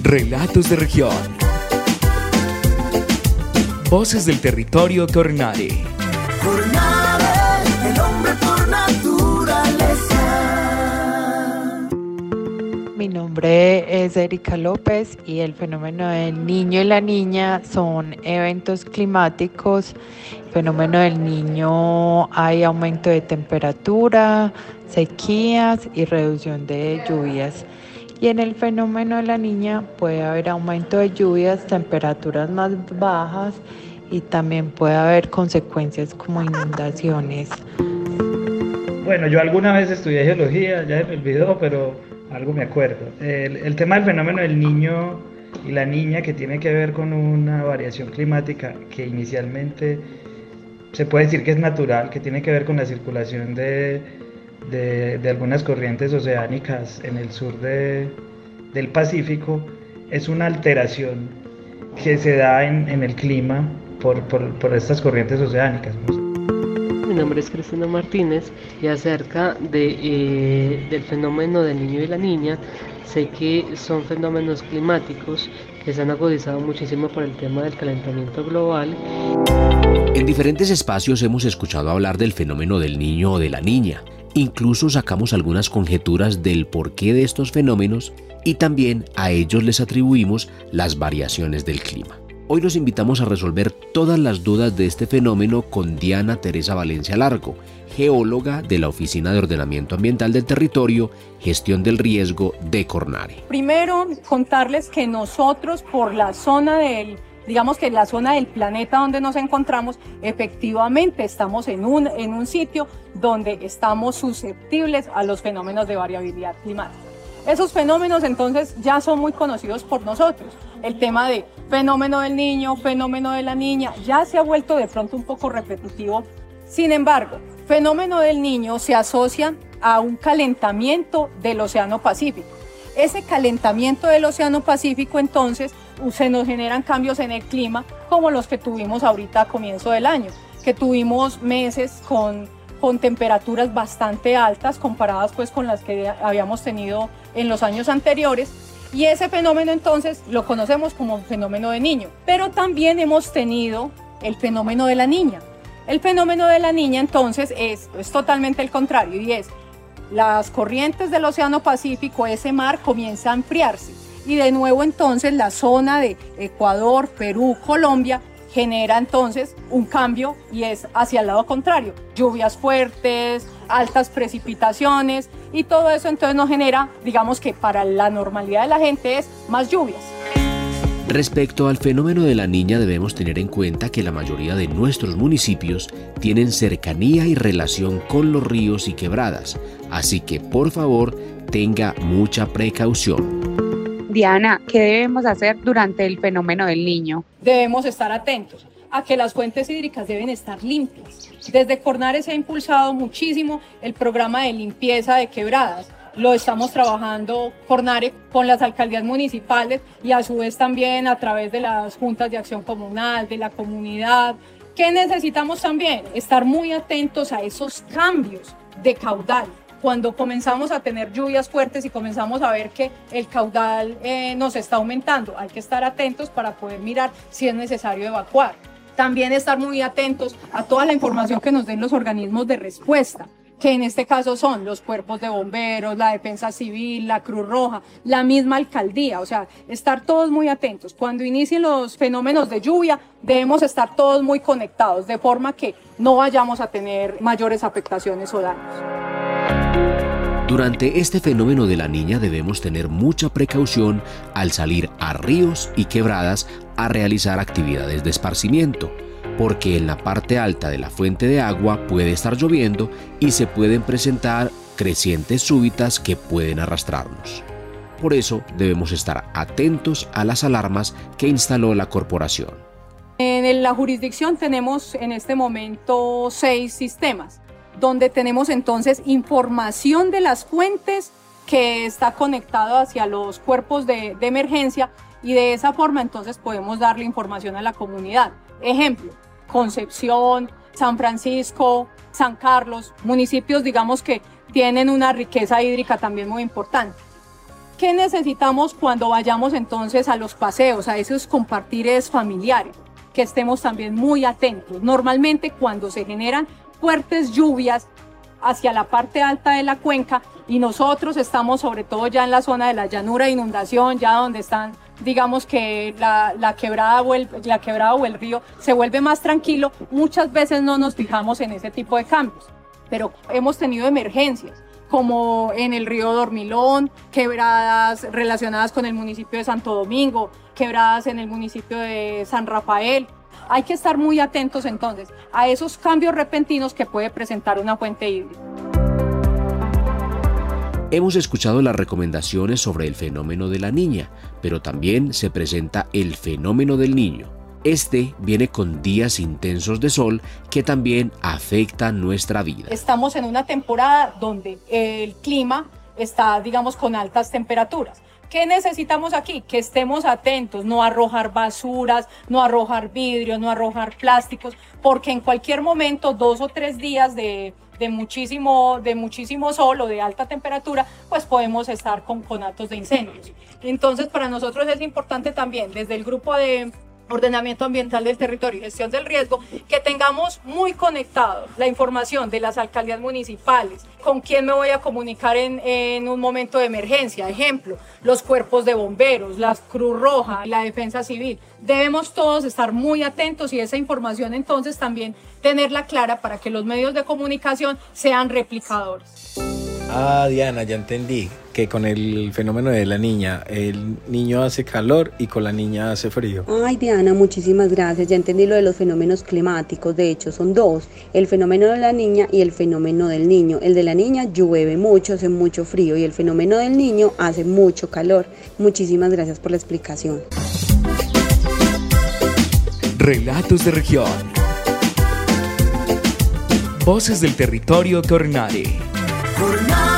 Relatos de región. Voces del territorio Cornare. Cornare, el hombre por naturaleza. Mi nombre es Erika López y el fenómeno del niño y la niña son eventos climáticos. El fenómeno del niño hay aumento de temperatura, sequías y reducción de lluvias. Y en el fenómeno de la niña puede haber aumento de lluvias, temperaturas más bajas y también puede haber consecuencias como inundaciones. Bueno, yo alguna vez estudié geología, ya se me olvidó, pero algo me acuerdo. El tema del fenómeno del niño y la niña, que tiene que ver con una variación climática que inicialmente se puede decir que es natural, que tiene que ver con la circulación de algunas corrientes oceánicas en el sur del Pacífico, es una alteración que se da en el clima por estas corrientes oceánicas. Mi nombre es Cristina Martínez y acerca del fenómeno del niño y la niña, sé que son fenómenos climáticos que se han agudizado muchísimo por el tema del calentamiento global. En diferentes espacios hemos escuchado hablar del fenómeno del niño o de la niña. Incluso sacamos algunas conjeturas del porqué de estos fenómenos y también a ellos les atribuimos las variaciones del clima. Hoy los invitamos a resolver todas las dudas de este fenómeno con Diana Teresa Valencia Largo, geóloga de la Oficina de Ordenamiento Ambiental del Territorio, Gestión del Riesgo de Cornare. Primero, contarles que nosotros por la zona la zona del planeta donde nos encontramos, efectivamente estamos en un sitio donde estamos susceptibles a los fenómenos de variabilidad climática. Esos fenómenos entonces ya son muy conocidos por nosotros. El tema de fenómeno del niño, fenómeno de la niña, ya se ha vuelto de pronto un poco repetitivo. Sin embargo, fenómeno del niño se asocia a un calentamiento del Océano Pacífico. Ese calentamiento del Océano Pacífico entonces se nos generan cambios en el clima como los que tuvimos ahorita a comienzo del año, que tuvimos meses con temperaturas bastante altas comparadas pues con las que habíamos tenido en los años anteriores, y ese fenómeno entonces lo conocemos como fenómeno de niño. Pero también hemos tenido el fenómeno de la niña. El fenómeno de la niña entonces es totalmente el contrario, y es las corrientes del Océano Pacífico, ese mar comienza a enfriarse y de nuevo entonces la zona de Ecuador, Perú, Colombia genera entonces un cambio y es hacia el lado contrario. Lluvias fuertes, altas precipitaciones y todo eso entonces nos genera, digamos que para la normalidad de la gente es más lluvias. Respecto al fenómeno de la niña debemos tener en cuenta que la mayoría de nuestros municipios tienen cercanía y relación con los ríos y quebradas, así que por favor tenga mucha precaución. Diana, ¿qué debemos hacer durante el fenómeno del niño? Debemos estar atentos a que las fuentes hídricas deben estar limpias. Desde Cornare se ha impulsado muchísimo el programa de limpieza de quebradas. Lo estamos trabajando Cornare con las alcaldías municipales y a su vez también a través de las juntas de acción comunal, de la comunidad. ¿Qué necesitamos también? Estar muy atentos a esos cambios de caudal. Cuando comenzamos a tener lluvias fuertes y comenzamos a ver que el caudal nos está aumentando, hay que estar atentos para poder mirar si es necesario evacuar. También estar muy atentos a toda la información que nos den los organismos de respuesta, que en este caso son los cuerpos de bomberos, la Defensa Civil, la Cruz Roja, la misma alcaldía, o sea, estar todos muy atentos. Cuando inicien los fenómenos de lluvia, debemos estar todos muy conectados, de forma que no vayamos a tener mayores afectaciones o daños. Durante este fenómeno de la niña debemos tener mucha precaución al salir a ríos y quebradas a realizar actividades de esparcimiento, porque en la parte alta de la fuente de agua puede estar lloviendo y se pueden presentar crecientes súbitas que pueden arrastrarnos. Por eso debemos estar atentos a las alarmas que instaló la corporación. En la jurisdicción tenemos en este momento 6 sistemas, donde tenemos entonces información de las fuentes que está conectado hacia los cuerpos de emergencia, y de esa forma entonces podemos darle información a la comunidad. Ejemplo, Concepción, San Francisco, San Carlos, municipios digamos que tienen una riqueza hídrica también muy importante. ¿Qué necesitamos cuando vayamos entonces a los paseos, a esos compartires familiares? Que estemos también muy atentos. Normalmente cuando se generan fuertes lluvias hacia la parte alta de la cuenca y nosotros estamos sobre todo ya en la zona de la llanura de inundación, ya donde están, digamos que la quebrada o el río se vuelve más tranquilo, muchas veces no nos fijamos en ese tipo de cambios, pero hemos tenido emergencias como en el río Dormilón, quebradas relacionadas con el municipio de Santo Domingo, quebradas en el municipio de San Rafael. Hay que estar muy atentos entonces a esos cambios repentinos que puede presentar una fuente hídrica. Hemos escuchado las recomendaciones sobre el fenómeno de la niña, pero también se presenta el fenómeno del niño. Este viene con días intensos de sol que también afectan nuestra vida. Estamos en una temporada donde el clima está, digamos, con altas temperaturas. ¿Qué necesitamos aquí? Que estemos atentos, no arrojar basuras, no arrojar vidrio, no arrojar plásticos, porque en cualquier momento, 2 o 3 días de muchísimo sol o de alta temperatura, pues podemos estar con actos de incendios. Entonces, para nosotros es importante también, desde el grupo de Ordenamiento Ambiental del Territorio y Gestión del Riesgo, que tengamos muy conectados la información de las alcaldías municipales, con quién me voy a comunicar en un momento de emergencia, ejemplo, los cuerpos de bomberos, la Cruz Roja, la Defensa Civil. Debemos todos estar muy atentos y esa información entonces también tenerla clara para que los medios de comunicación sean replicadores. Ah, Diana, ya entendí que con el fenómeno de la niña, el niño hace calor y con la niña hace frío. Ay, Diana, muchísimas gracias. Ya entendí lo de los fenómenos climáticos. De hecho, son 2, el fenómeno de la niña y el fenómeno del niño. El de la niña llueve mucho, hace mucho frío y el fenómeno del niño hace mucho calor. Muchísimas gracias por la explicación. Relatos de región. Voces del territorio Coronare. Coronare.